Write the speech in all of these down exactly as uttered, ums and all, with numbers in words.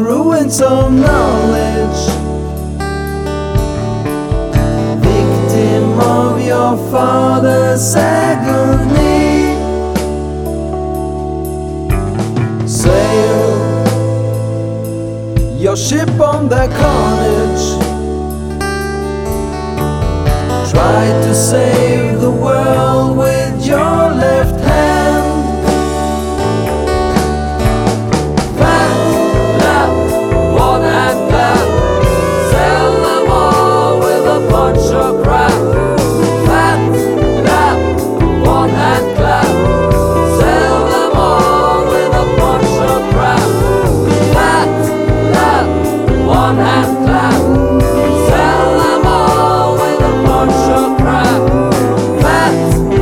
ruins of knowledge, victim of your father's agony. Sail your ship on their carnage, try to save the world with your left hand. Fat, lap, one hand clap, sell them all with a bunch of crap. Fat, lap, one hand clap, sell them all with a bunch of crap. Fat, lap, one hand clap, sell them all with a bunch of crap. Fat,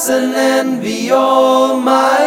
and envy all my